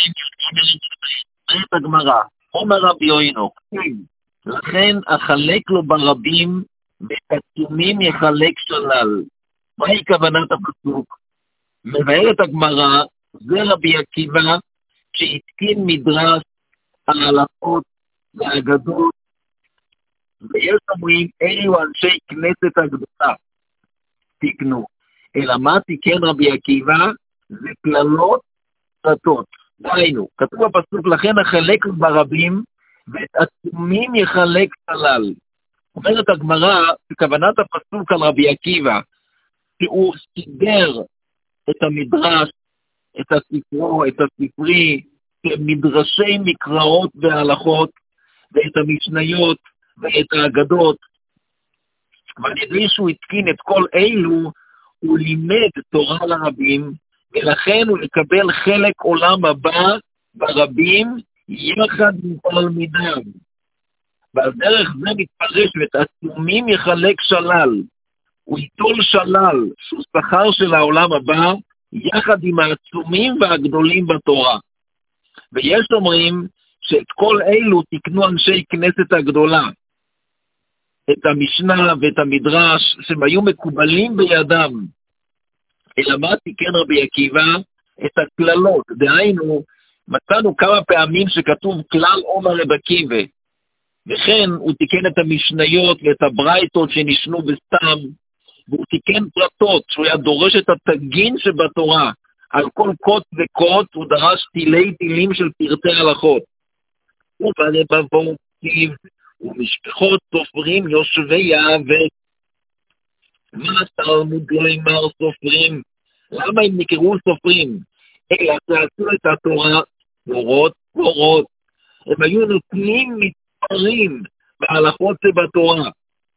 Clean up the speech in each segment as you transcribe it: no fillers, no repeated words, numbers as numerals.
אומרת הגמרא, אומר רבי יוינו, לכן אחלק לו ברבים, ובעצומים יחלק שלל. מהי כוונת הפסוק? מבארת הגמרא, זה רבי עקיבא, שהתקין מדרש על ההלכות והאגדות, ויש אומרים, אלו אנשי כנסת הגדולה, תקנו. אלא מה תיקן רבי עקיבא? זה כללות פרטות. דהיינו, כתוב בפסוק, לכן אחלק ברבים, ואת עצומים יחלק שלל. אומרת הגמרא, בכוונת הפסוק על רבי עקיבא, שהוא סידר את המדרש, את הספרו, את הספרי, כמדרשי מקראות והלכות, ואת המשניות, ואת האגדות. ועל ידי שהוא התקין את כל אלו, הוא לימד תורה לרבים, ולכן הוא לקבל חלק עולם הבא ברבים, יחד עם תלמידיו. ועל דרך זה מתפרש, ואת עצומים יחלק שלל. הוא ייטול שלל, שהוא שכר של העולם הבא, יחד עם העצומים והגדולים בתורה. ויש אומרים שאת כל אלו תקנו אנשי כנסת הגדולה. את המשנה ואת המדרש, שהם היו מקובלים בידם. אלא מה תיקן רבי עקיבא? את הכללות. דהיינו, מצאנו כמה פעמים שכתוב כלל עומר רבי עקיבא. וכן הוא תיקן את המשניות ואת הברייתות שנשנו בסתם, והוא תיקן פרטות, שהוא היה דורש את התגין שבתורה. על כל קוט וקוט הוא דרש תילי תילים של פרטי הלכות. ובלבבו כתיב, ומשפחות סופרים יושבי יעבד. מה תלמוד לא אמר סופרים? למה הם נקראו סופרים? אלא שעשו את התורה תורות. הם היו נותנים מספרים בהלכות שבתורה.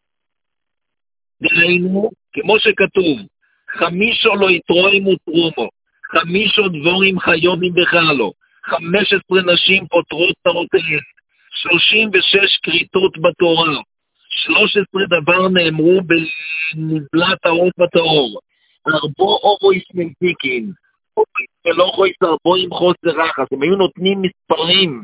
דהיינו, כמו שכתוב, חמישו לא יתרועים ותרומו, חמישו דבורים חיובים בחלו, 15 נשים פותרות תרותיהן, 36 כריתות בתורה, 13 דבר נאמרו בנבלת האור בטהור, 4 אובויס מנטיקין, ולא חויס 4 עם חוסר רחס. הם היו נותנים מספרים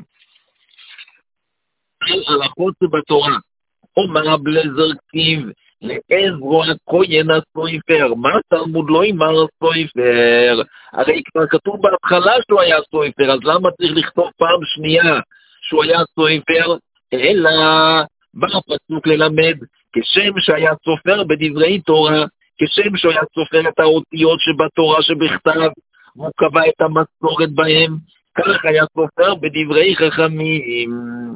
על הלכות שבתורה. אומר רב אליעזר כתיב, לעזרו הכהן הסופר. מה תלמוד לא אמר הסופר? הרי כבר כתוב בהתחלה שהוא היה סופר, אז למה צריך לכתוב פעם שנייה שהוא היה סופר? אלא בא הפסוק ללמד, כשם שהיה סופר בדברי תורה, כשם שהוא היה סופר את האותיות שבתורה שבכתב, והוא קבע את המסורת בהם, כך היה סופר בדברי חכמים.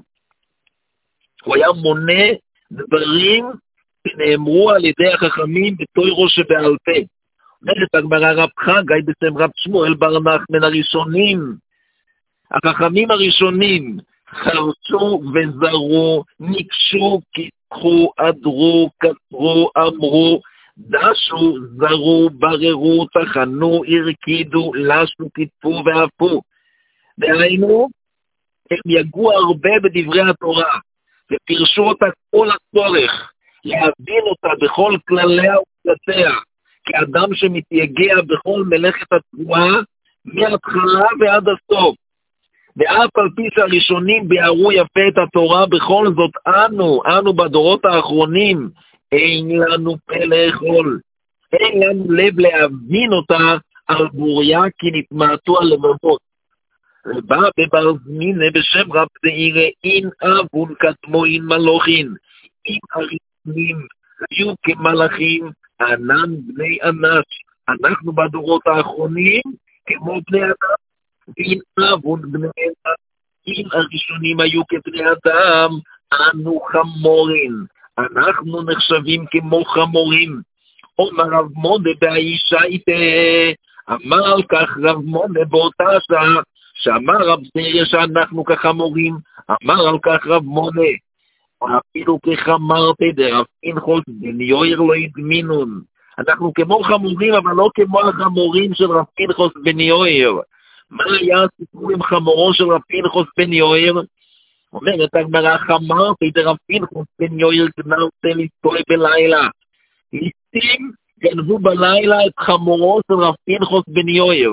הוא היה מונה דברים שנאמרו על ידי החכמים בתוירו שבעל פה. אומרת הגמרא רב חגי בשם רב שמואל בר נחמן הראשונים, החכמים הראשונים, חרשו וזרו, נקשו, קיתחו, עדרו, כתרו, אמרו, דשו, זרו, בררו, תחנו, הרקידו, לשו, קיתפו ואפו. דהיינו, הם יגעו הרבה בדברי התורה, ופרשו אותה כל הצורך, להבין אותה בכל כלליה ופלטיה, כאדם שמתייגע בכל מלאכת התבואה, מההתחלה ועד הסוף. ואף על פי שהראשונים ביארו יפה את התורה, בכל זאת אנו בדורות האחרונים, אין לנו פה לאכול, אין לנו לב להבין אותה על בוריה, כי נתמעטו הלבבות. ובא בבר זמינה בשם רב דאירא, אין אבון כתמוין מלוכין, אם הראשונים היו כמלאכים, ענן בני אנש. אנחנו בדורות האחרונים כמו בני אדם, אין אבון בני אדם. אם הראשונים היו כבני אדם, אנו חמורים. אנחנו נחשבים כמו חמורים. אומר רב מונה באישה איתה, אמר על כך רב מונה באותה שעה, שאמר רב זריה שאנחנו כחמורים, אמר על כך רב מונה, אפילו כחמרתי דרב פנחס בן יויר לא ידמינון. אנחנו כמו חמורים, אבל לא כמו החמורים של רב פנחס בן יויר. מה היה הסיפור עם חמורו של רב פנחס בן יויר? אומרת הגמרא, חמרתי דרב פנחס בן יויר גנבתם לסתוי בלילה. ליסטים גנבו בלילה את חמורו של רב פנחס בן יויר.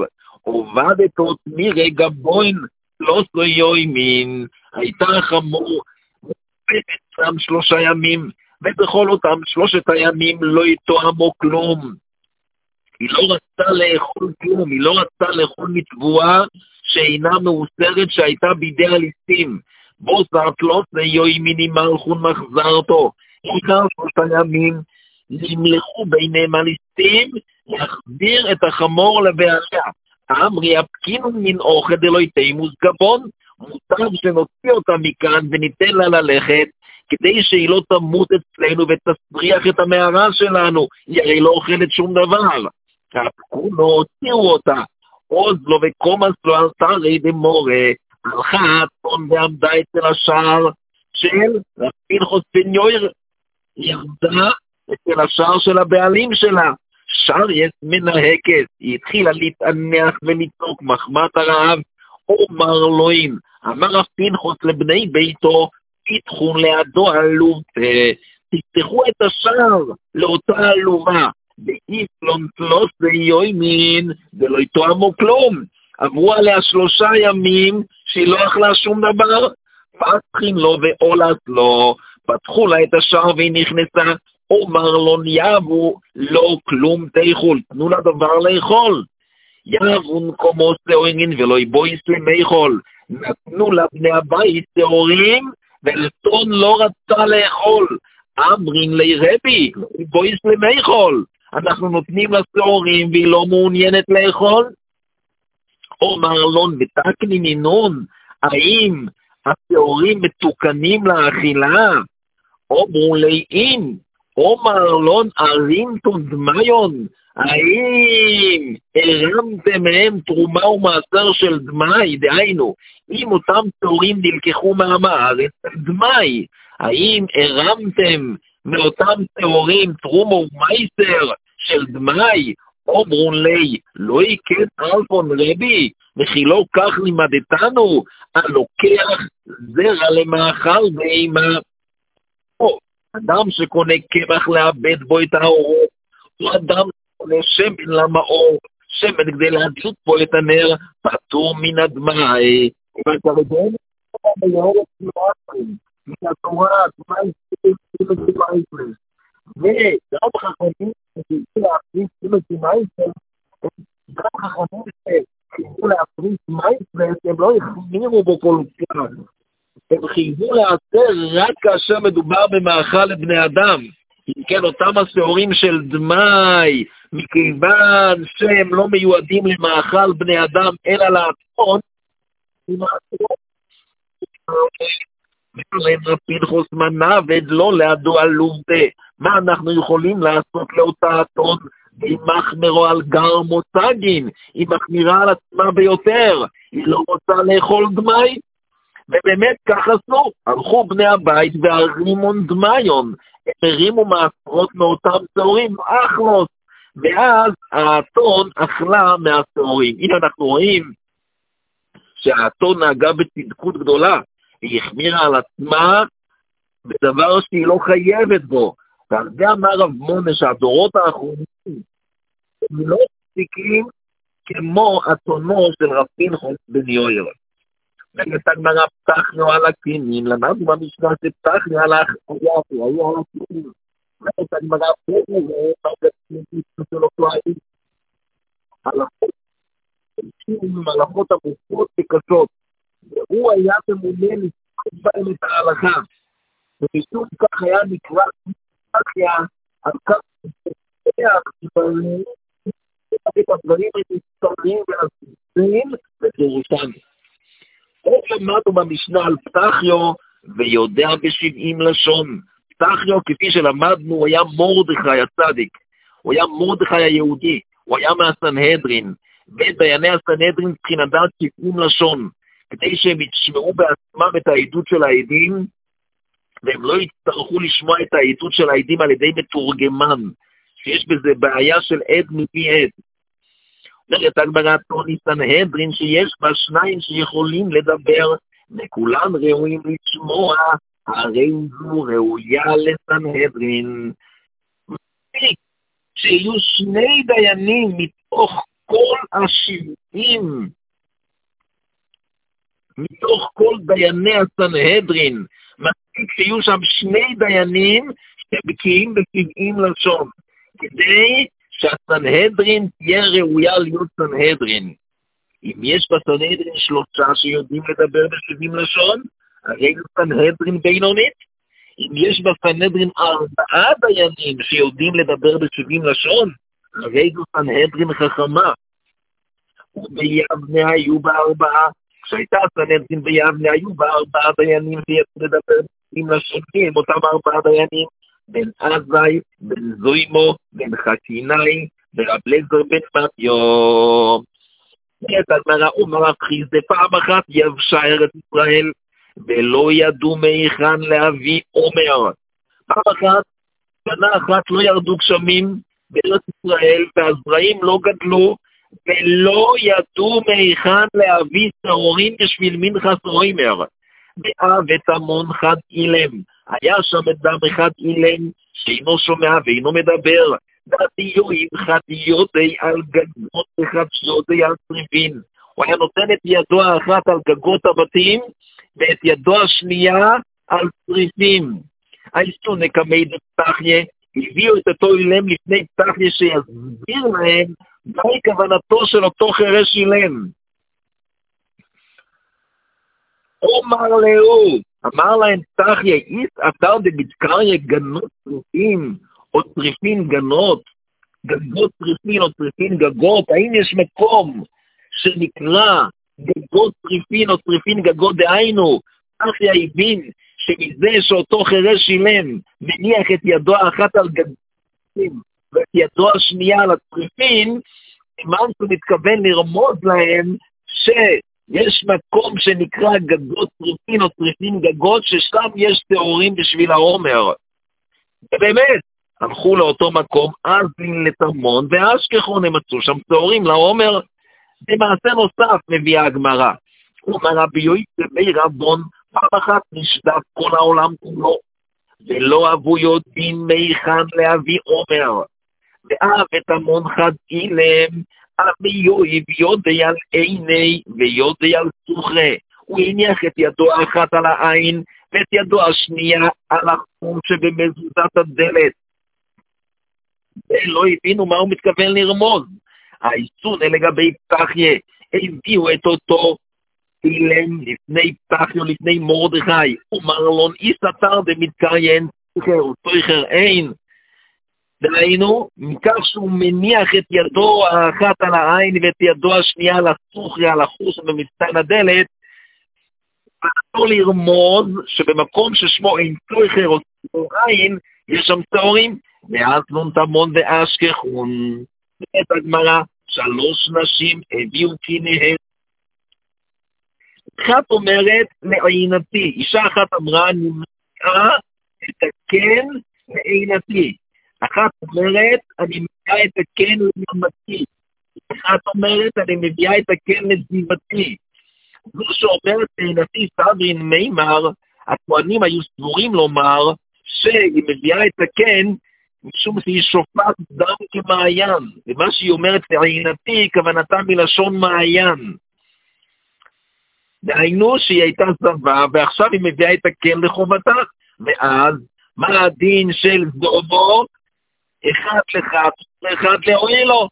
עובדתות מרגע בוין, לא סויוי מין, הייתה חמור, שם 3 ימים, ובכל אותם 3 הימים לא יתואמו כלום. היא לא רצתה לאכול כלום, היא לא רצתה לאכול מצבועה שאינה מאוסרת שהייתה בידי הליסטים. בו זרת לא סויוי מיני מלכון מחזרתו. עיקר 3 ימים, נמלכו ביניהם הליסטים, להחזיר את החמור לבעליה. אמרי הפקינו מן אוכל דלוי תימוס גבון, מותר שנוציא אותה מכאן וניתן לה ללכת, כדי שהיא לא תמות אצלנו ותסריח את המערה שלנו, היא הרי לא אוכלת שום דבר. הפקונו, הוציאו אותה, עוז לו וקומס לו על תרי דמורה, הלכה האתון ועמדה אצל השער של רב פנחס בן יויר, ירדה אצל השער של הבעלים שלה, שער יש מנהקת, היא התחילה להתענח ולצעוק מחמת הרעב, אומר אלוהים, אמר רב פנחס לבני ביתו, תתחו לידו עלוב, תפתחו את השער לאותה עלובה, ואיף לא נתלוס ויהיו מין, ולא יתואמו כלום. עברו עליה 3 ימים שהיא לא אכלה שום דבר, פתחים לו ואולת לו, פתחו לה את השער והיא נכנסה, אומר לו ניאבו, לא כלום תאכול, תנו לה דבר לאכול. יאבו נקומו שעורין ולא יבויס למאכול, נתנו לה בני הבית שעורים, ולטון לא רצה לאכול. אמרין לי רבי, יבויס למאכול, אנחנו נותנים לה שעורים והיא לא מעוניינת לאכול. אומר לו מתקני מינון, האם השעורים מתוקנים לאכילה? אומרו לי אם, אומר לון ארינטון דמיון, האם הרמתם מהם תרומה ומעשר של דמי, דהיינו, אם אותם שעורים נלקחו מהארץ דמי, האם הרמתם מאותם שעורים תרומה ומעשר של דמי? אומרו לי, לא יקט אלפון רבי, וכי לא כך לימדתנו, הלוקח זרע למאכל ואימה. או, אדם שקונה קמח לאבד בו את האורות, או אדם שקונה שמן למאור, שמן כדי להדלות בו את הנר, פטור מן הדמי. ואתה רגעים, מן התורה, וגם חכמים שתרצו להפריש מייסר, גם חכמים שתרצו להפריש מייסר, הם לא החמירו בו כל כך. הם חייבו לעשר רק כאשר מדובר במאכל לבני אדם. אם כן, אותם השעורים של דמי, מכיוון שהם לא מיועדים למאכל בני אדם, אלא לעצמון, רב פנחס מנה ולא לידו עלובתה. מה אנחנו יכולים לעשות לאותה אתון? היא מחמירה על גר מוצגין, היא מחמירה על עצמה ביותר, היא לא רוצה לאכול דמי, ובאמת כך עשו, הלכו בני הבית והרימון דמיון, הם הרימו מעשרות מאותם שעורים, אכלוס, ואז האתון אכלה מהשעורים. הנה אנחנו רואים שהאתון נהגה בצדקות גדולה, היא החמירה על עצמה בדבר שהיא לא חייבת בו. ועל זה אמר רב מונה שהדורות האחרונים הם לא מספיקים כמו אתונו של רב פנחס בן יויר. ואת הגמרא פתחנו על הכינים, למדנו במשנה שפתחנו על היפו, היו על הכינים. ואת הגמרא פתחנו על הכינים, הלכות עמוקות וקשות. והוא היה ממונה לספק בהם את ההלכה. ומשום כך היה נקרא פתחיה על כך שפתח את הדברים המסתרים והספרים ופירושם. איך למדנו במשנה על פתחיו ויודע ב70 לשון. פתחיו כפי שלמדנו הוא היה מרדכי הצדיק, הוא היה מרדכי היהודי, הוא היה מהסנהדרין, ודייני הסנהדרין צריכים לדעת 70 לשון, כדי שהם ישמעו בעצמם את העדות של העדים, והם לא יצטרכו לשמוע את העדות של העדים על ידי מתורגמן, שיש בזה בעיה של עד מפי עד. אומרת הגמרא טוני סנהדרין שיש בה 2 שיכולים לדבר, וכולם ראויים לשמוע, הרי זו ראויה לסנהדרין. שיהיו 2 דיינים מתוך כל 70, מתוך כל דייני הסנהדרין, מספיק שיהיו שם 2 דיינים שבקיאים ב70 לשון, כדי שהסנהדרין תהיה ראויה להיות סנהדרין. אם יש בסנהדרין 3 שיודעים לדבר ב70 לשון, הרי זה סנהדרין בינונית. אם יש בסנהדרין 4 דיינים שיודעים לדבר ב70 לשון, הרי זה סנהדרין חכמה. וביבנה היו ב4, כשהייתה הסנהדרין ביבנה היו ב4 דיינים שידעו לדבר ב70 לשון, הם אותם 4 דיינים, בן עזאי, בן זוימו, בן חכינאי, ורב אליעזר בן מתיו. את הגמרא אומר חיסדא, פעם אחת יבשה ארץ ישראל, ולא ידעו מהיכן להביא עומר. פעם אחת, שנה אחת לא ירדו גשמים בארץ ישראל, והזרעים לא גדלו, ולא ידעו מהיכן להביא שעורים בשביל מנחת עומר. באב ותמון חד אילם, היה שם אדם אחד אילם, שאינו שומע ואינו מדבר, דעתיו עם חדיותי על גגות וחדשותי על צריפין. הוא היה נותן את ידו האחת על גגות הבתים, ואת ידו השנייה על צריפים. היסטו נקמי דפתחיה, הביאו את אותו אילם לפני פתחיה שיסביר להם, מהי כוונתו של אותו חירש אילם. אמר להם פתחיה, איס אתר דבדקריה גנות צריפים, או צריפין גנות, גגות צריפין או צריפין גגות, האם יש מקום שנקרא גגות צריפין או צריפין גגות, דהיינו, פתחיה הבין שמזה שאותו חירש אילם מניח את ידו האחת על גגות ואת ידו השנייה על הצריפין, סימן שהוא מתכוון לרמוז להם שיש מקום שנקרא גגות צריפין או צריפין גגות, ששם יש תיאורים בשביל העומר. ובאמת, הלכו לאותו מקום, אז לתמון ואשכחון, הם מצאו שם תיאורים לעומר. במעשה נוסף מביאה הגמרא. אומר רבי יוסף בי רבון, פעם אחת נשדף כל העולם כולו, ולא אבו יודעים מהיכן להביא עומר. ואב את המון חד אילם, אבי יואיב יודע על עיני ויודע על סוחרה. הוא הניח את ידו האחת על העין, ואת ידו השנייה על החום שבמזוזת הדלת. ולא הבינו מה הוא מתכוון לרמוז. האיסון לגבי פתחיה, הביאו את אותו אילם לפני פתחיה, לפני מרדכי, ומרלון איס אתר דמתקריין, סוחר אין. דהיינו, מכך שהוא מניח את ידו האחת על העין ואת ידו השנייה על הסוחרה, על החוש במצטן הדלת, לא לרמוז שבמקום ששמו אין סוחר או סוחרין, יש שם תיאורים, ואז נון תמון ואשכחון. ואת הגמרא, 3 נשים הביאו קיניהם. אחת אומרת לעינתי, אישה אחת אמרה, אני מביאה את הקן לעינתי. אחת אומרת, אני מביאה את הקן לימתי. אחת אומרת, אני מביאה את הקן לזיבתי. זו שאומרת לעינתי סברין מימר, הכהנים היו סבורים לומר, שהיא מביאה את הקן, משום שהיא שופעת דם כמעיין. ומה שהיא אומרת לעינתי, כוונתה מלשון מעיין. דהיינו שהיא הייתה זבה, ועכשיו היא מביאה את הקן לחובתה. ואז, מה הדין של זובו? אחד לחת, ואחד לאוהלו.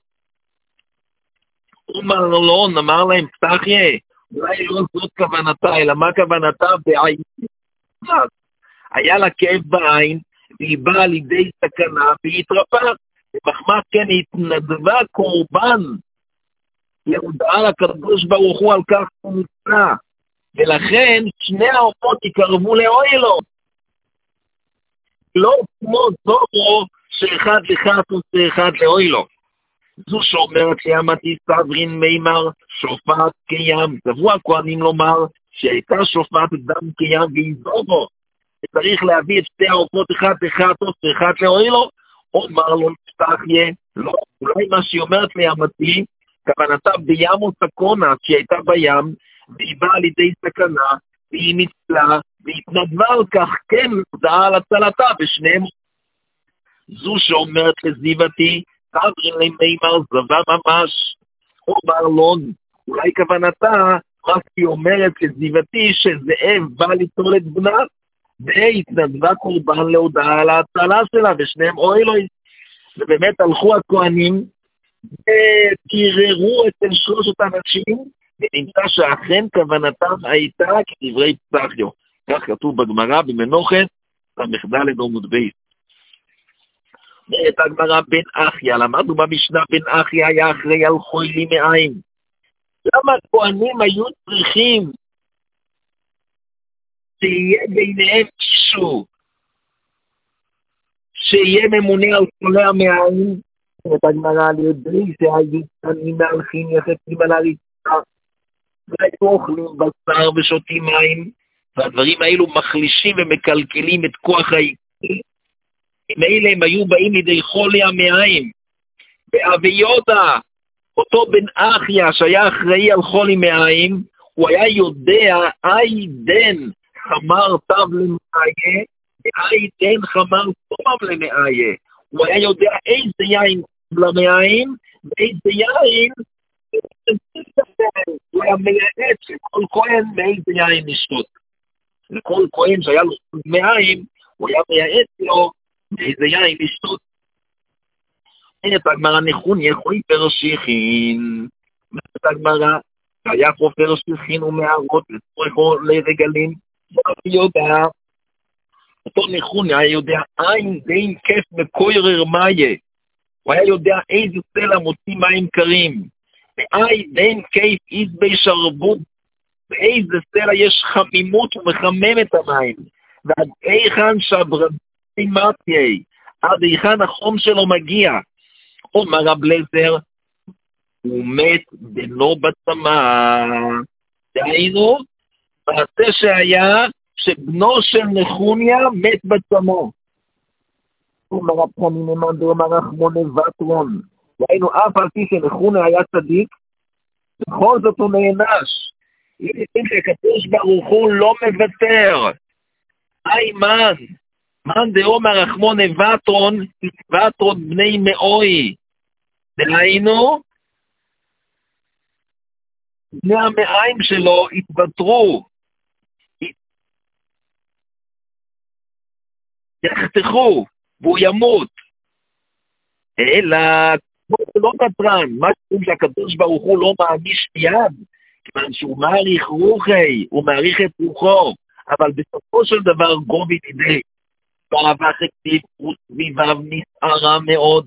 ומרלון אמר להם, פתחיה, אולי לא זאת כוונתה, אלא מה כוונתה בעין? היה לה כאב בעין, והיא באה לידי סכנה, והיא התרפאה. ומחמת כן התנדבה קורבן, להודעה לקדוש ברוך הוא על כך הוא נצלה. ולכן שני העופות יקרבו לאוהלו. לא כמו זובו, שאחד לחת ושאחד לאוהלו. זו שאומרת לימתי סברין מימר, שופעת קיים. סברו הכהנים לומר שהייתה שופעת דם קיים והיא זובו. צריך להביא את שתי העופות אחד לחטוס ואחד לאוהלו, אומר לו פתחיה, לא, אולי מה שהיא אומרת לימתי, כוונתה בים או סקונה, שהיא הייתה בים, והיא באה לידי סכנה, והיא ניצלה, והתנדבה על כך, כן, הודעה על הצלתה בשניהם. זו שאומרת לזיבתי, סברין למימר זבה ממש. אומר לון, אולי כוונתה, מה שהיא אומרת כזיבתי, שזאב בא ליטול את בנה, והתנדבה קורבן להודעה על ההצלה שלה, ושניהם אוהלוי, ובאמת הלכו הכהנים, ותיררו אצל שלושת אנשים, ונמצא שאכן כוונתם הייתה כדברי פסחיו. כך כתוב בגמרא במנוחת, במחדל עמוד בית. את הגמרא בן אחיה, למדנו במשנה בן אחיה היה אחראי על חולי מעיים. למה הכהנים היו צריכים שיהיה ביניהם מישהו שיהיה ממונה על חולי המעיים? את הגמרא על ידי שהיו קטנים מהלכים יחפים על הריצה, והיו אוכלים בשר ושותים מים, והדברים האלו מחלישים ומקלקלים את כוח העיקרי. מאלה הם היו באים לידי חולי המעיים. ואבי יהודה, אותו בן אחיה שהיה אחראי על חולי מעיים, הוא היה יודע אי דן חמר טב למאיה, ואי דן חמר טוב למאיה. הוא היה יודע איזה יין למעיים, ואיזה יין הוא היה מייעץ לכל כהן מאיזה יין לשתות. לכל כהן שהיה לו מעיים, הוא היה מייעץ לו מאיזה יין לשתות. את הגמרא נחוניה חופר שיחין. את הגמרא היה חופר שיחין ומערות לצורכו לרגלים. ואני יודע, אותו נחוניה היה יודע אין דין כיף מקוירר מאיה. הוא היה יודע איזה סלע מוציא מים קרים. ואין דין כיף איזבי שרבו. באיזה סלע יש חמימות ומחמם את המים. ועד איכן שברבי מתיה. עד איכן החום שלו מגיע. אומר רב לזר, הוא מת בנו בצמא. דהיינו, מעשה שהיה שבנו של נחוניה מת בצמא. אומר רב חני נאמן ואומר רחמון ותרון. דהיינו, אף על פי שנחוניה היה צדיק, בכל זאת הוא נענש. אם הקדוש ברוך הוא לא מוותר. מן דאומר רחמון ותרון בני מאוי. דהיינו, בני המעיים שלו התוותרו, יחתכו, והוא ימות. אלא, לא נתרן, מה שהקדוש ברוך הוא לא מעניש מיד, כיוון שהוא מעריך רוחי, הוא מעריך את רוחו, אבל בסופו של דבר גובי לידי, ואהבה חקטיב וסביביו נסערה מאוד.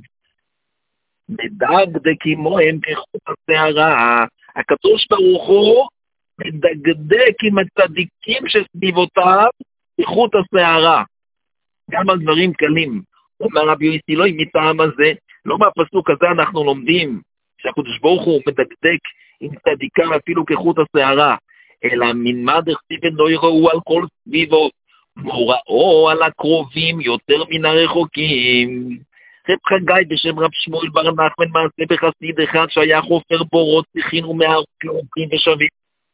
מדגדג עמהם כחוט השערה. הקדוש ברוך הוא מדגדג עם הצדיקים שסביבותיו כחוט השערה. גם על דברים קלים. אומר רבי יוסי, לא עם מטעם הזה, לא מהפסוק הזה אנחנו לומדים שהקדוש ברוך הוא מדגדג עם צדיקה אפילו כחוט השערה, אלא מנמה דכתיב לא יראו על כל סביבו, מוראו על הקרובים יותר מן הרחוקים. רב חגי בשם רב שמואל בר נחמן מעשה בחסיד אחד שהיה חופר בורות שיחין ומערות לעוברים ושבים.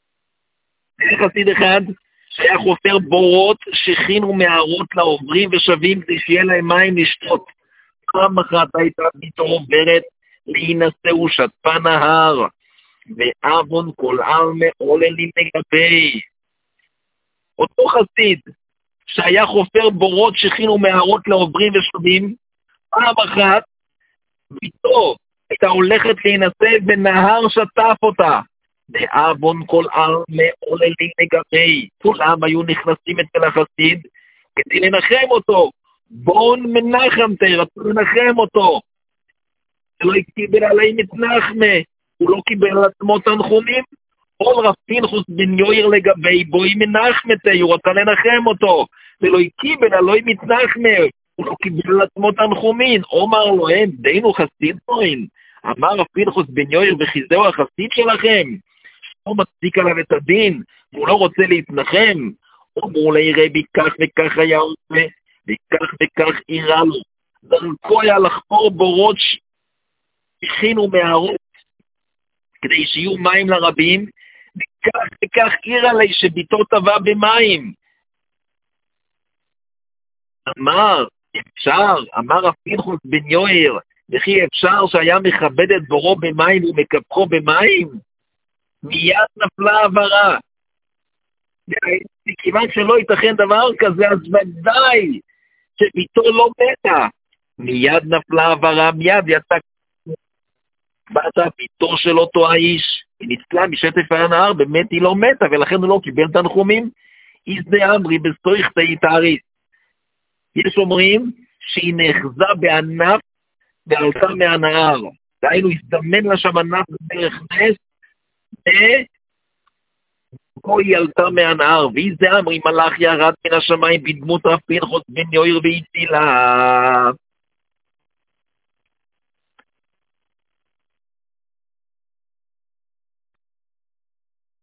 חסיד אחד שהיה חופר בורות שיחין ומערות לעוברים ושבים כדי שיהיה להם מים לשתות. פעם אחת הייתה ביתו עוברת להינשא ושטפה נהר, ואבון כל עלמה עוללים לגבי. אותו חסיד שהיה חופר בורות שיחין ומערות לעוברים ושבים, פעם אחת ביתו הייתה הולכת להינשא ונהר שטף אותה. ואבון כל עלמה עוללים לגבי. כולם היו נכנסים אצל החסיד כדי לנחם אותו. בון מנחם רצו לנחם אותו. שלא קיבל עליהם את נחמה. הוא לא קיבל על עצמו תנחומים. כל רב פנחס בן יויר לגבי בוי מנחמתי, הוא רצה לנחם אותו. ולא קיבל עליהם את נחמה. הוא לא קיבל על עצמו תנחומים. אומר לו, דיינו חסיד נוין. אמר רב פנחס בן יויר, וחיזהו החסיד שלכם. הוא מצדיק עליו את הדין, והוא לא רוצה להתנחם. אמרו לי רבי, כך וכך היה עושה, וכך וכך אירה לו. דרכו היה לחפור בורות שיחין ומערות, כדי שיהיו מים לרבים, וכך וכך אירה לי שביתו טבע במים. אמר, אפשר, אמר רב פנחס בן יויר, וכי אפשר שהיה מכבד את בורו במים ומקפחו במים? מיד נפלה עברה. כיוון שלא ייתכן דבר כזה, אז ודאי שביתו לא מתה. מיד נפלה עברה, מיד יצא בת ביתו של אותו האיש. היא ניצלה משטף הנהר, באמת היא לא מתה, ולכן הוא לא קיבל תנחומים. איזדה אמרי בסויך תאריס. יש אומרים שהיא נאחזה בענף ועלתה מהנהר. דהיינו, הזדמן לה שם ענף בדרך נס, וכה היא עלתה מהנהר. ואיזדה אמרי מלאך ירד מן השמיים בדמות רב פנחס בן יאיר והצילה.